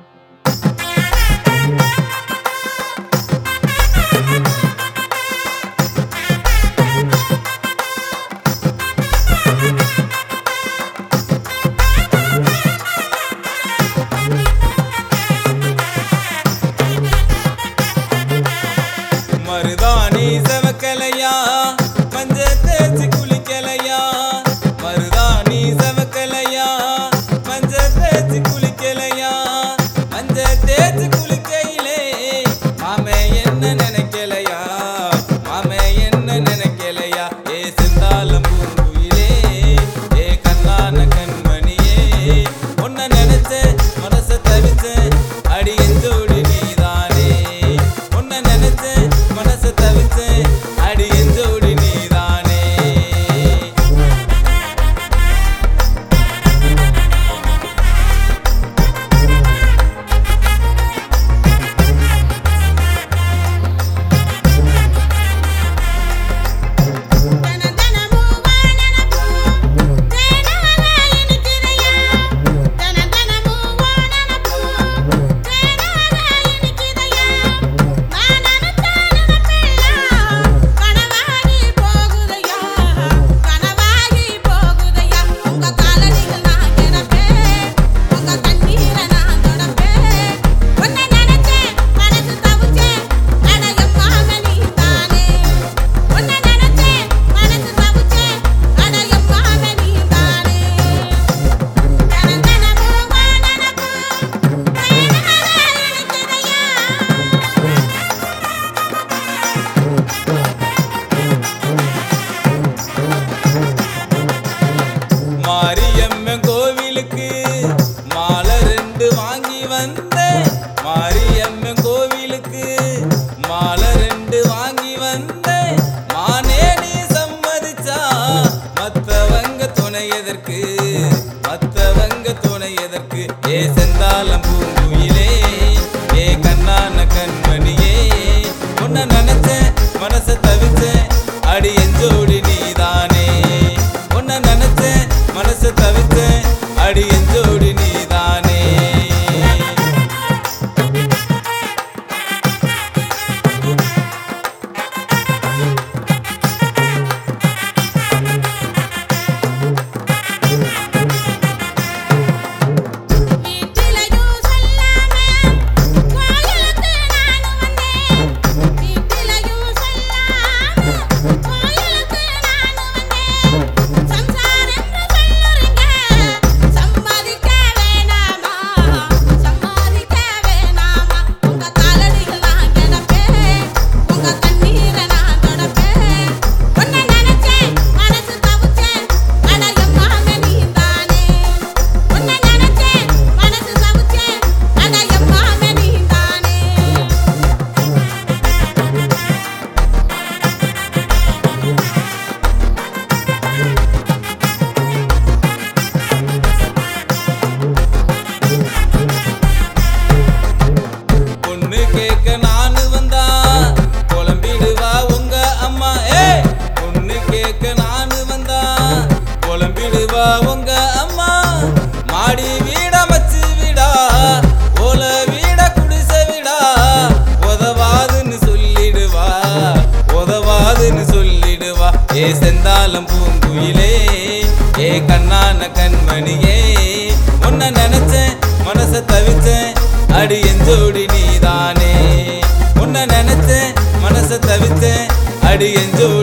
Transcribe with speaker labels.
Speaker 1: மருதாணி செவக்கலையா மஞ்ச தேய்ச்சி குளிக்கலையா மருதாணி செவக்கலையா மஞ்ச தேய்ச்சி குளிக்கலையா மஞ்ச தேய்ச்சி குளிக்கையிலே மாமே என்ன நினைக்கலையா மாமே என்ன நினைக்கலையா ஏ செந்தாளம் பூங்குயிலே ஏ கண்ணான கண்மணியே உன்னை நினைச்சேன் மனச தவிச்சேன் அடி எஞ்சோடி நீதானே உன்னை நினைச்சேன் மனச தவிச்சேன் அடி எஞ்சோடி நீதானே மாரியம்மன் கோவிலுக்கு மாலை 2 வாங்கி வந்தேன் மாரியம்மன் கோவிலுக்கு மாலை 2 வாங்கி வந்தேன் மானே நீ சம்மதிச்சா மத்தவங்க துணை எதற்கு மத்தவங்க துணை எதற்கு ஏ செந்தாளம் பூங்குயிலே ஏ கண்ணான கண்மணியே உன்னை நினைச்சேன் மனச தவிச்சேன் அடி எஞ்சோடி நீதானே உன்னை நினைச்சேன் மனச தவிச்சேன் அடி எஞ்சோடி நீதானே உங்க அம்மா மாடி வீட மச்சு விடா ஓல வீட குடிசை விடா உதவாதுன்னு சொல்லிடுவா ஏ செந்தாளம் பூங்குயிலே ஏ கண்ணான கண்மணியே உன்னை நினைச்சேன் மனச தவிச்சேன் அடி எஞ்சோடி நீதானே உன்னை நினைச்சேன் மனச தவிச்சேன் அடி எஞ்சோடி